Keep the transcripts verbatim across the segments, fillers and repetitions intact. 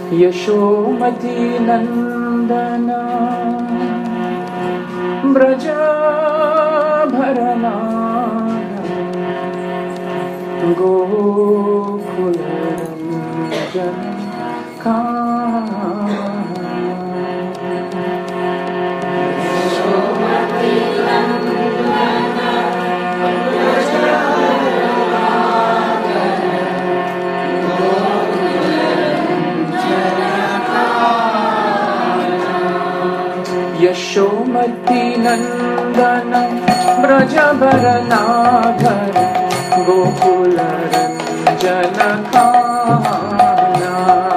यशोमती नंदन ब्रजभरना गोकुलरञ्जन यशोमती नंदन ब्रजभरनागर गोकुलरञ्जन कानन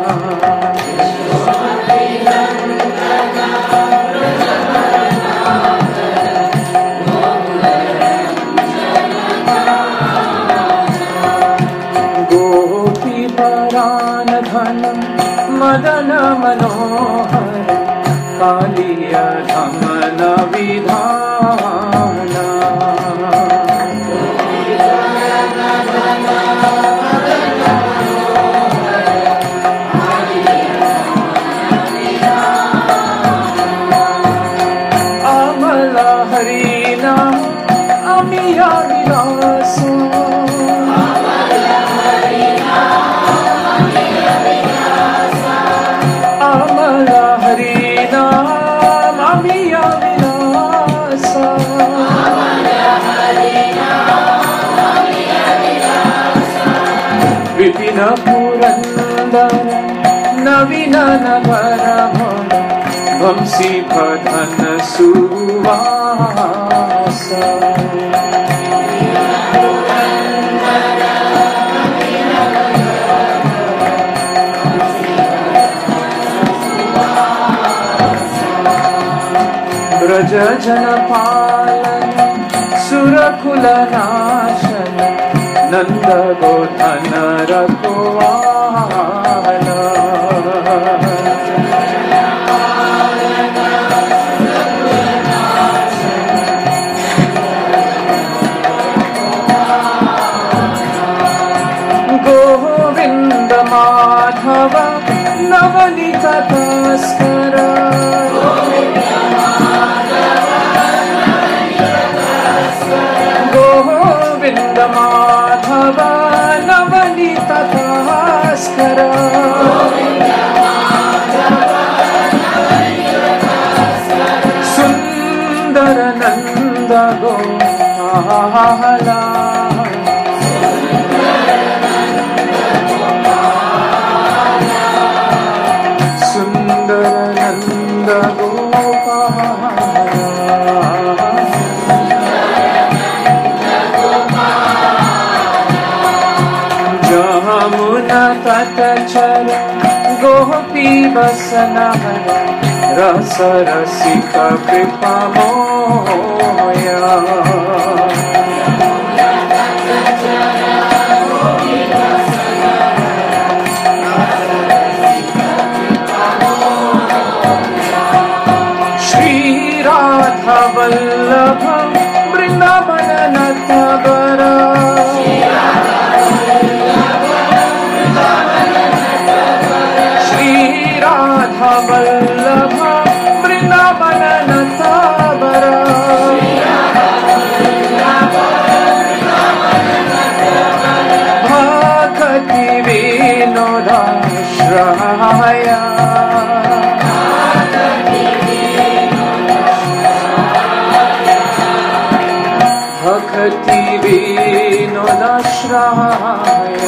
गोपीपरानघन मदन मनोहर कालिय धमन विधान अमल हरिना अमिया विलास अमल हरिना अमिया विलास विपिन पुरंदर नवीन नगर वंशी प्रधन सुवास ब्रज जन पालन सुरकुल नाशन नंद गोधन रघुवान गोविंद माधव नवनीत तस्कर गोविंद माधव नवनीत तस्कर सुंदर नंद गोपाला सुंदर नंद गोपाला जमुना तटचर गोपी बसनहर रस रसिक कृपा मोया श्री राधा वल्लभ वृंदावन नटवर राधा वल्लभ वृंदावन नटवर भक्ति विनोदाश्रय भक्ति विनोदाश्रय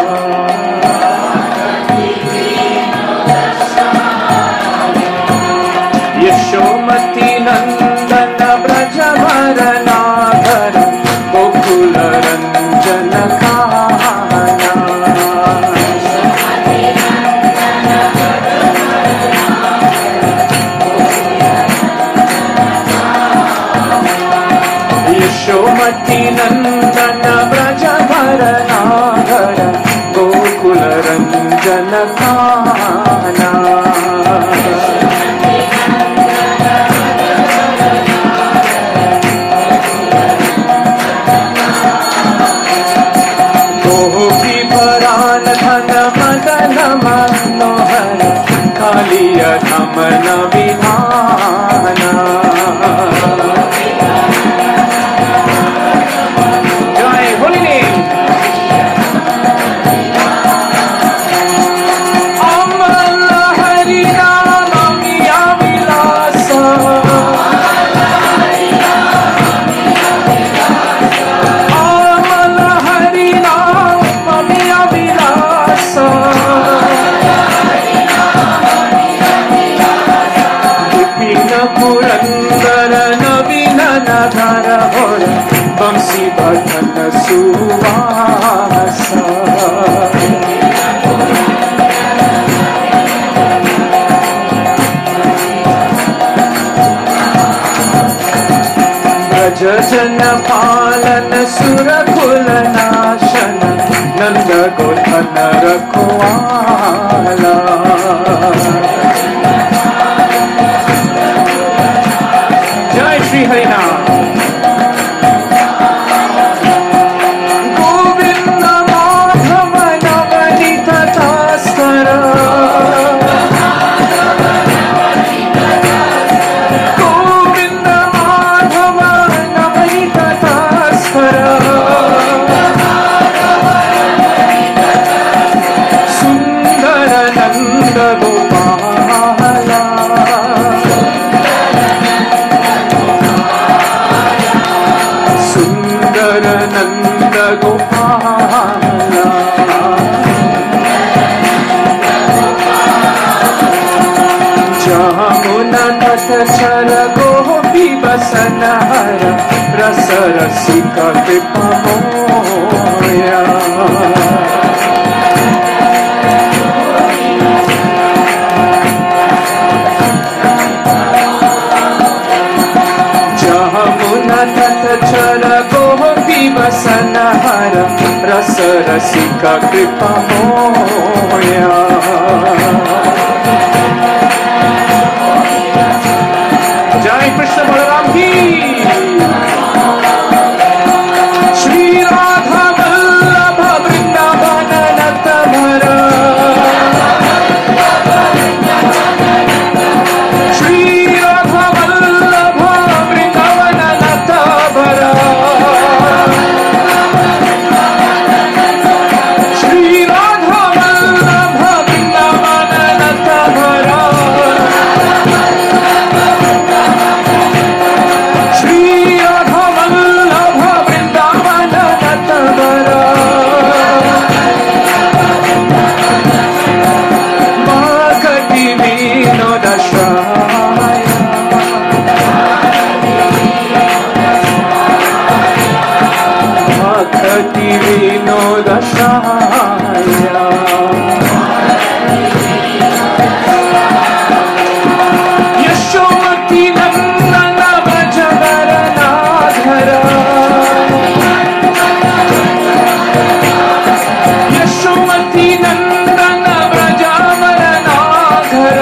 यशोमती नंदन ब्रजभरनागर गोकुलरञ्जन कानन यशोमती नंदन ब्रजभरनागर गोकुलरञ्जन कानन गोपी परान धन मदन मनोहर गमन विधान जय होली नेम अमल हरि नाम मिया विलास अमल हरि नाम मिया विलास पुरंदर नवीन नगर होर बंसी भजन सुवास ब्रज जन पालन सुर कुल नाशन नंद गोधन रखवाला श्री हरिनाम गोविंद माधव नवनीत दास्कर गोविंद माधव नवनीत दास्कर सुंदर नंद गोपाला नंद गोपाला जमुना तट चर गोपी बसन हर रस रसिका कृपा मोया जमुना तट चर गोपी बसन हर रस रसिका कृपा मोया जय कृष्ण बलराम की श्री राधा वल्लभ वृंदावन नत भर श्री राधा वल्लभ वृंदावन नत भर श्री राधा वल्लभ वृंदावन नत भर श्री राधा वल्लभ वृंदावन नत भर मागति विनोद श्राय मागति विनोद श्राय यशोमती नंदन व्रज वरनाधर यशोमती नंदन व्रज वरनाधर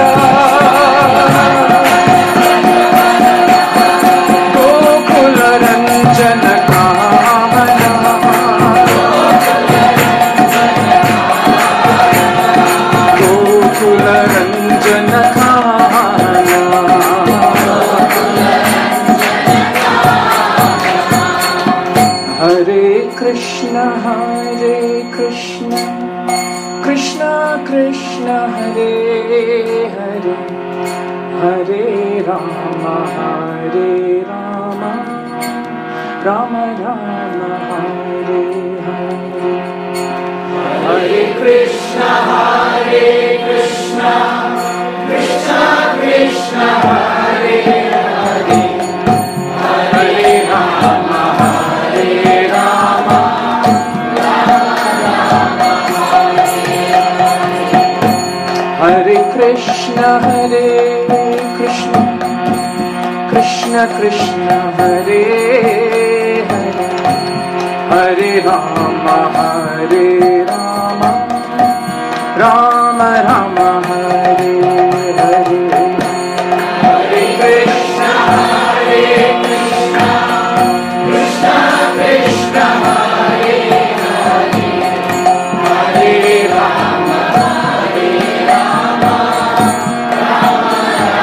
गोकुल रंजन कामना गोकुल रंजन कामना हरे कृष्ण हरे कृष्ण कृष्ण कृष्ण हरे हरे हरे राम हरे राम राम राम हरे हरे हरे कृष्ण हरे कृष्ण कृष्ण कृष्ण हरे हरे हरे राम हरे राम हरे कृष्ण हरे कृष्ण कृष्ण कृष्ण हरे हरे हरे राम हरे राम राम राम हरे हरे हरे कृष्ण हरे कृष्ण कृष्ण कृष्ण हरे हरे हरे राम हरे Ram Ram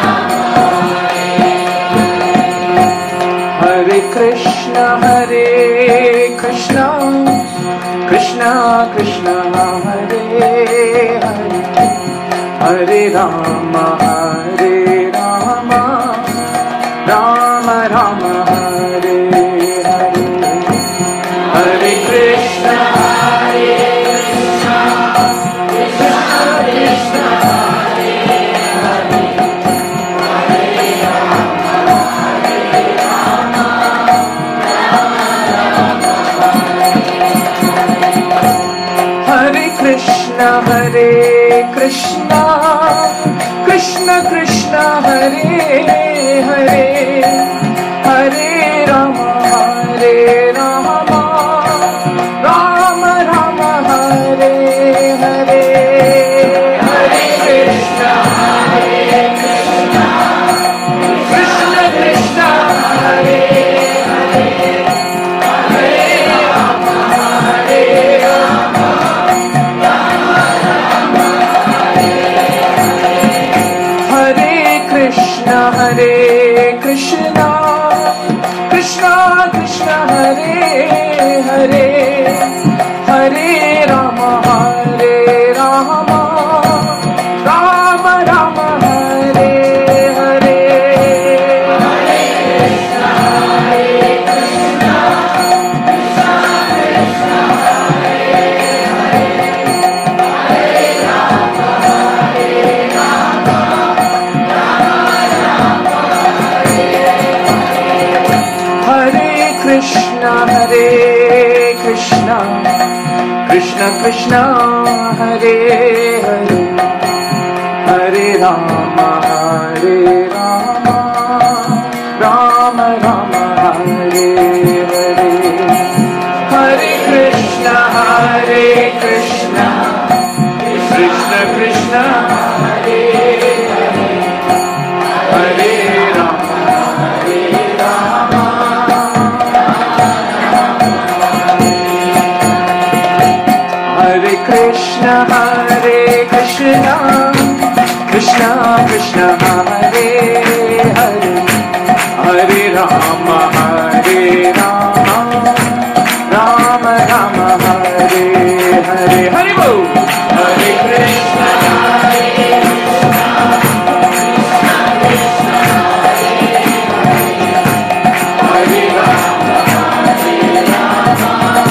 Krishna Krishna Hare Hare Hare Rama Hare Rama Rama Rama Hare Hare Hare Krishna Hare Krishna Krishna Krishna Hare Hare Hare Rama Hare Rama Rama Rama Hare Krishna Hare Krishna Krishna Krishna Hare Hare Hare Rama Hare Rama Rama Rama Hare Hare Hare Krishna Hare Krishna Krishna Krishna Hare Hare Hare Rama Hare Rama Hare Krishna Hare Krishna Krishna Krishna Hare Hare Hare Rama Hare Rama Rama Rama Hare Hare Hare Krishna Hare Krishna Krishna Krishna Hare Hare Hare Rama Hare Rama Hare Krishna Hare Krishna Krishna Krishna Hare Hare Hare Rama Hare Rama Rama Rama Hare Hare Hare Krishna Hare Krishna Krishna Krishna Hare Hare Hare Rama Hare Rama Hare Krishna Hare Krishna Krishna Krishna Hare Hare Hare Rama Hare Rama Rama Rama Hare Hare Hare Bol Hare Krishna Hare Krishna Krishna Krishna Hare Rama Hare Rama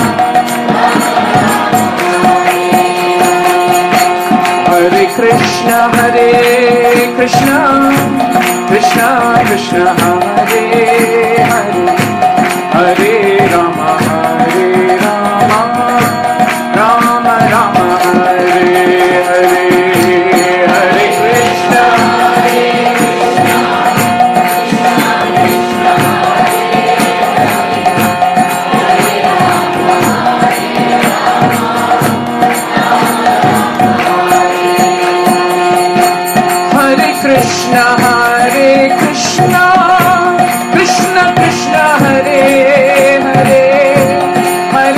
Hare Krishna Hare Krishna Krishna Krishna Hare Hare Hare Rama Hare Rama Rama Rama Hare Hare Hare Krishna Hare Krishna Krishna Krishna Hare Hare Rama Hare Rama Hare Krishna Hare Krishna Krishna Krishna Hare Hare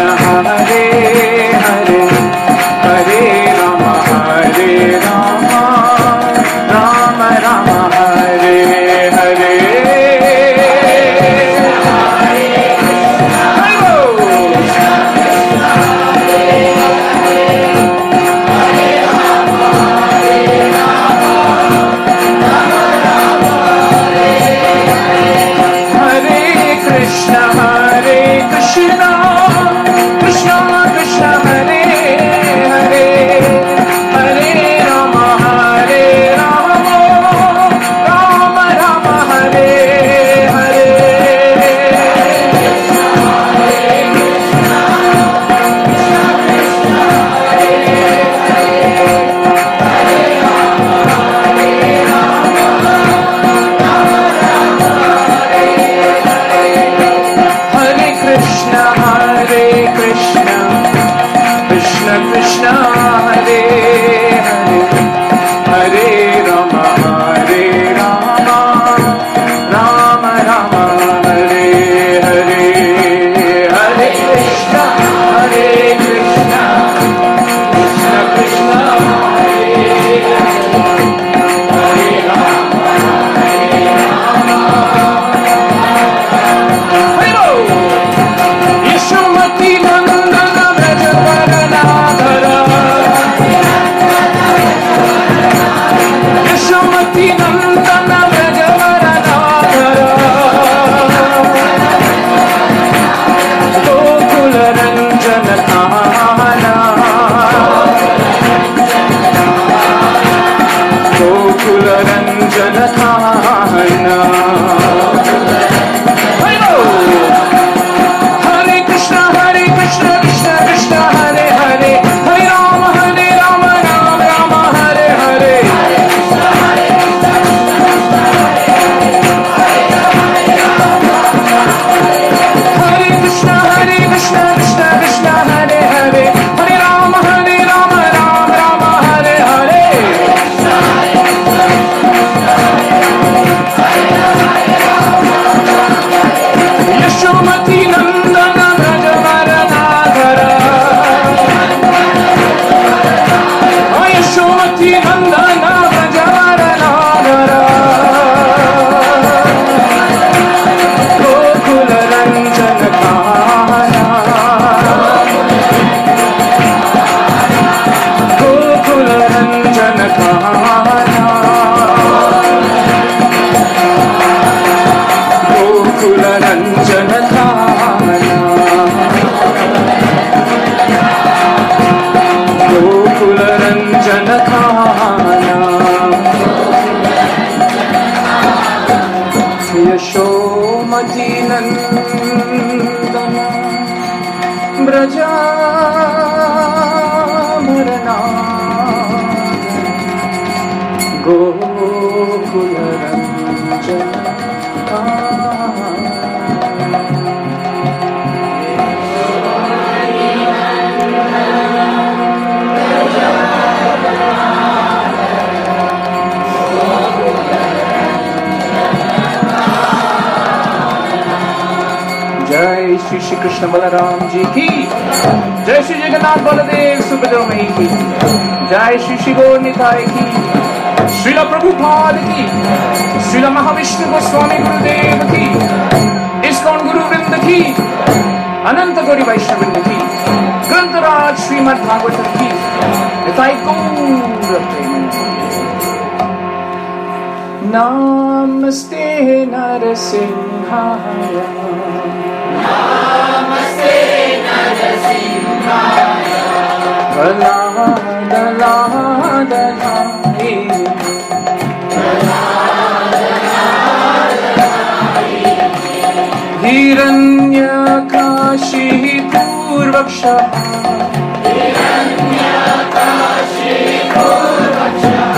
Hare Hare, Hare Rama, Hare Rama, Rama Rama, Hare Hare. Shri Shri Krishna Balram ji की जय, श्री जगन्नाथ बलदेव सुभद्रा मई की जय, श्री श्री गौर निताय की, श्रील प्रभुपाद की, श्रील महाविष्णु गोस्वामी गुरुदेव की, ISKCON गुरु वृंद की, अनंत गौरी वैष्णव वृंद की, ग्रंथराज श्रीमद् भागवतम की निताय गौर प्रेमानंद। नमस्ते नरसिंहाय, नमस्ते नरसिंहाय, दला दला दलाई, हिरण्यकाशी पूर्वक्षः, हिरण्यकाशी पूर्वक्षः,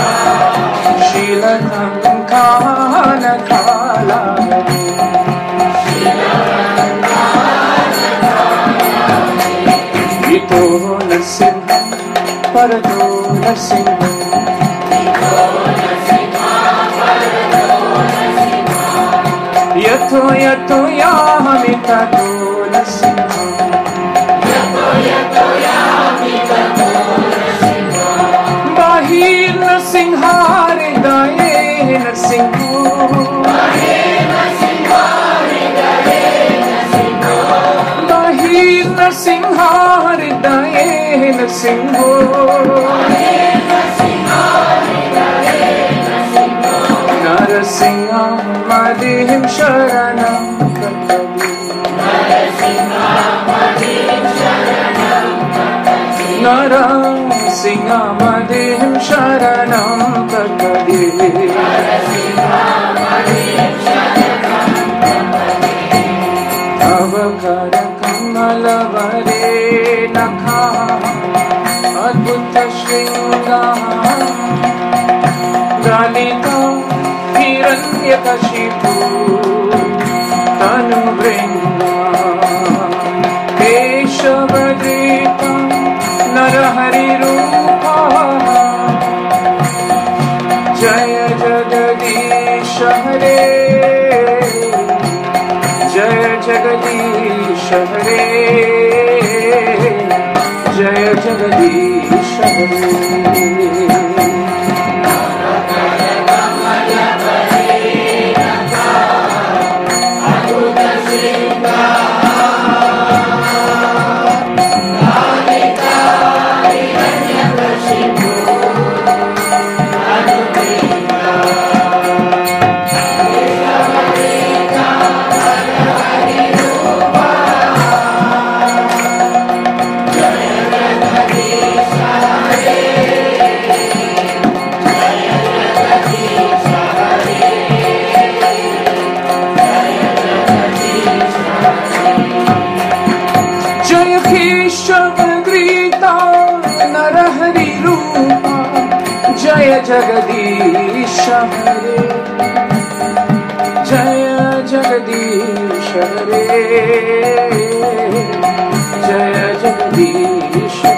शीलकङ्कानकालाय, इतो नरसिंहः परतो नरसिंहः, यतो यतो यामि ततो नरसिंहः, नृसिंहो नरसिंहमदिं शरणं प्रपद्ये नरसिंहमदिं शरणं प्रपद्ये तव करकमलवरे नखा अद्भुत शृङ्गार ललिता हिरण्यकशिपु तनुभृङ्गा केशवदीपा नरहरिरूपा जय जगदीश हरे जय जगदीश हरे जय जगदीश हरे जय जगदीश हरे जय जगदीश हरे जय जगदीश